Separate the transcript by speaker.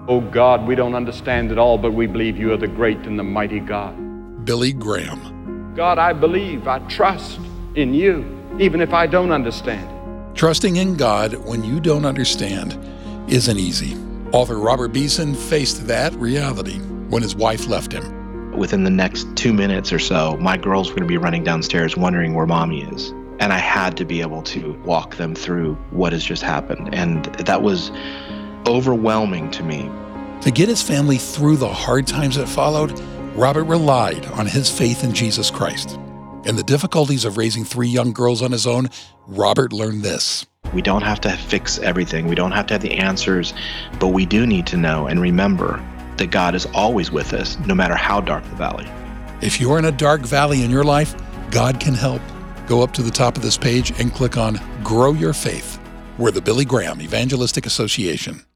Speaker 1: Oh God, we don't understand it all, but we believe you are the great and the mighty God.
Speaker 2: Billy Graham.
Speaker 1: God, I believe, I trust in you, even if I don't understand.
Speaker 2: Trusting in God when you don't understand isn't easy. Author Robert Beeson faced that reality when his wife left him.
Speaker 3: Within the next 2 minutes or so, my girls were going to be running downstairs wondering where mommy is. And I had to be able to walk them through what has just happened. And that was overwhelming to me.
Speaker 2: To get his family through the hard times that followed, Robert relied on his faith in Jesus Christ. In the difficulties of raising 3 young girls on his own, Robert learned this.
Speaker 3: We don't have to fix everything. We don't have to have the answers, but we do need to know and remember that God is always with us, no matter how dark the valley.
Speaker 2: If you're in a dark valley in your life, God can help. Go up to the top of this page and click on Grow Your Faith. We're the Billy Graham Evangelistic Association.